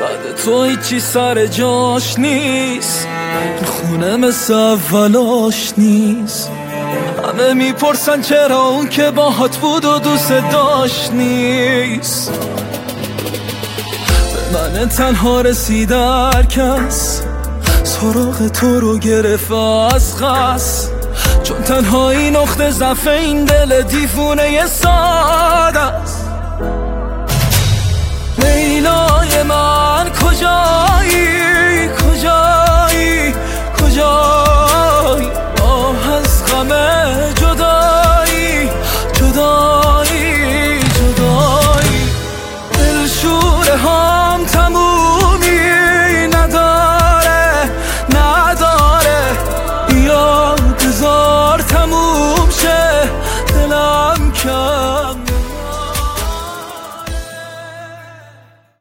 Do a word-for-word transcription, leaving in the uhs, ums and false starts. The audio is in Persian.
بعد تو هیچی سر جاش نیست، این خونه مثل اولاش نیست. همه میپرسن چرا اون که باهات بود و دوست داشت نیست. به من تنها رسید هر کس، سراغ تو رو گرفت از قصد، چون تنهایی نقطه ضعف این دل دیوونه ساده